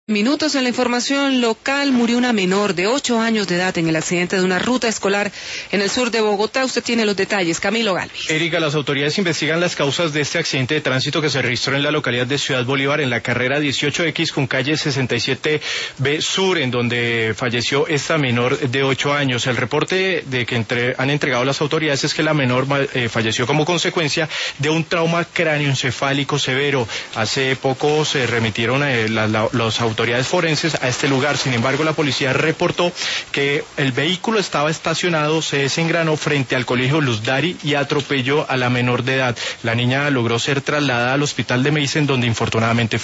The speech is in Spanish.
Minutos en la información local, murió una menor de 8 años de edad en el accidente de una ruta escolar en el sur de Bogotá. Usted tiene los detalles, Camilo Galvis. Erika, las autoridades investigan las causas de este accidente de tránsito que se registró en la localidad de Ciudad Bolívar, en la carrera 18X con calle 67B Sur, en donde falleció esta menor de 8 años. El reporte de que han entregado las autoridades es que la menor falleció como consecuencia de un trauma cráneoencefálico severo. Hace poco se remitieron los autoridades forenses a este lugar. Sin embargo, la policía reportó que el vehículo estaba estacionado, se desengranó frente al colegio Luz Dari y atropelló a la menor de edad. La niña logró ser trasladada al hospital de Meisen, donde infortunadamente